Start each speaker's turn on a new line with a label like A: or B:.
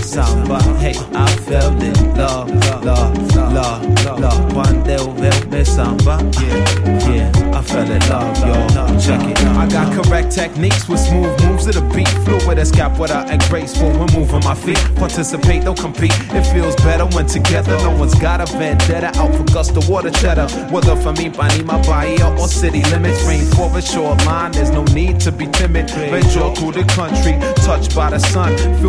A: samba. Hey, I fell in love. Quando veo me samba, yeah, I fell in love, yo. Check it out. I got correct techniques with smooth moves of the beat, fluid as capoeira and graceful when moving my feet. Participate, don't compete. It feels better when together. No one's got a vendetta out for gusto water cheddar. Whether for me, Panima, Bahia, or city limits, rainforest, shoreline. There's no need to be timid. Venture through the country, touched by the sun. Feel